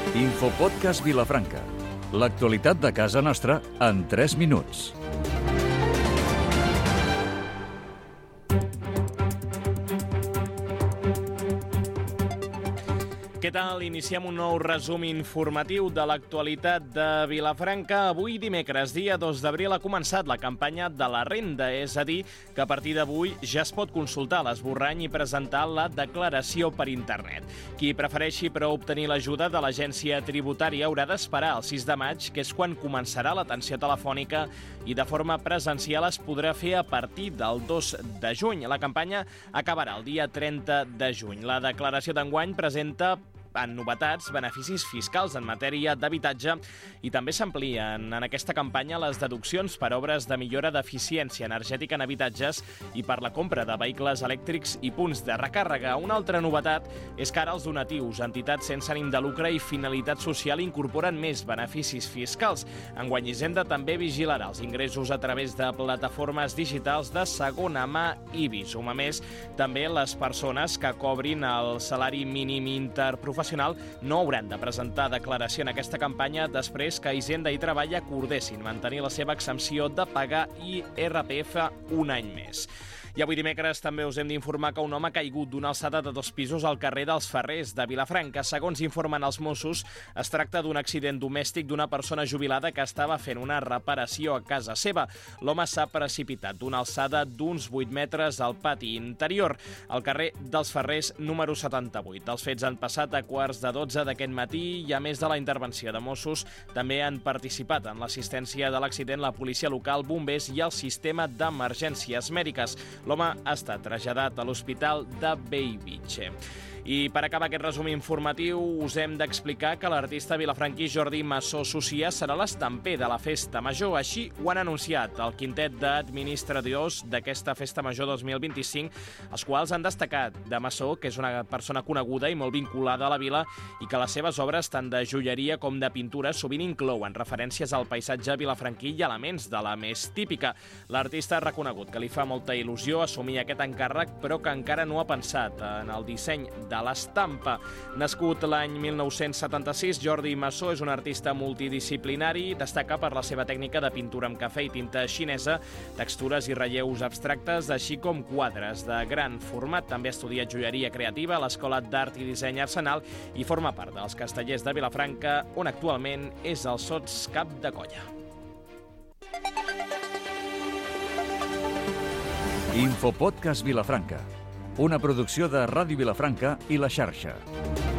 Infopodcast Vilafranca. L'actualitat de casa nostra en 3 minuts. Què tal? Iniciem un nou resum informatiu de l'actualitat de Vilafranca. Avui, dimecres, dia 2 d'abril, ha començat la campanya de la renda, és a dir, que a partir d'avui ja es pot consultar l'esborrany i presentar la declaració per internet. Qui prefereixi, però, obtenir l'ajuda de l'agència tributària haurà d'esperar el 6 de maig, que és quan començarà l'atenció telefònica i de forma presencial es podrà fer a partir del 2 de juny. La campanya acabarà el dia 30 de juny. La declaració d'enguany presenta en novetats, beneficis fiscals en matèria d'habitatge i també s'amplien en aquesta campanya les deduccions per obres de millora d'eficiència energètica en habitatges i per la compra de vehicles elèctrics i punts de recàrrega. Una altra novetat és que ara els donatius, entitats sense ànim de lucre i finalitat social incorporen més beneficis fiscals. Enguany Hisenda també vigilarà els ingressos a través de plataformes digitals de segona mà i Bizum. A més, també les persones que cobrin el salari mínim interprofessional no hauran de presentar declaració en aquesta campanya després que Hisenda i Treball acordessin mantenir la seva exempció de pagar IRPF un any més. I avui dimecres també us hem d'informar que un home ha caigut d'una alçada de 2 pisos al carrer dels Ferrers de Vilafranca. Segons informen els Mossos, es tracta d'un accident domèstic d'una persona jubilada que estava fent una reparació a casa seva. L'home s'ha precipitat d'una alçada d'uns 8 metres al pati interior, al carrer dels Ferrers número 78. Els fets han passat a 11:15 d'aquest matí i, a més de la intervenció de Mossos, també han participat en l'assistència de l'accident la policia local, bombers i el sistema d'emergències mèdiques. L'home ha estat traslladat a l'Hospital de Bellvitge. I per acabar aquest resum informatiu us hem d'explicar que l'artista vilafranquí Jordi Massó Socia serà l'estamper de la Festa Major. Així ho han anunciat el quintet d'administradors d'aquesta Festa Major 2025, els quals han destacat de Massó, que és una persona coneguda i molt vinculada a la vila i que les seves obres, tant de joieria com de pintura, sovint inclouen referències al paisatge vilafranquí i elements de la més típica. L'artista ha reconegut que li fa molta il·lusió assumir aquest encàrrec, però que encara no ha pensat en el disseny de l'estampa. Nascut l'any 1976, Jordi Massó és un artista multidisciplinari, destaca per la seva tècnica de pintura amb cafè i tinta xinesa, textures i relleus abstractes, així com quadres de gran format. També ha estudiat joieria creativa a l'Escola d'Art i Disseny Arsenal i forma part dels Castellers de Vilafranca, on actualment és el sotscap de colla. Infopodcast Vilafranca. Una producció de Ràdio Vilafranca i La Xarxa.